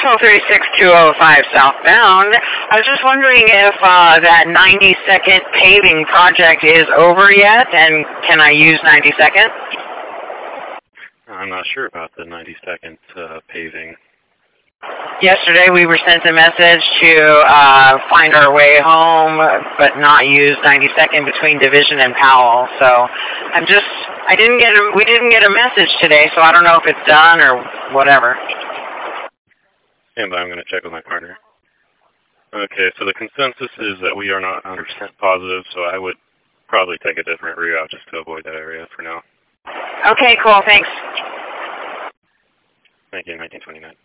1236-205 southbound. I was just wondering if that 90-second paving project is over yet, and can I use 90-second? I'm not sure about the 90-second paving. Yesterday we were sent a message to find our way home, but not use 90-second between Division and Powell. So we didn't get a message today, so I don't know if it's done or whatever. And I'm going to check with my partner. Okay, so the consensus is that we are not 100% positive, so I would probably take a different reroute just to avoid that area for now. Okay, cool, thanks. Thank you, 1929.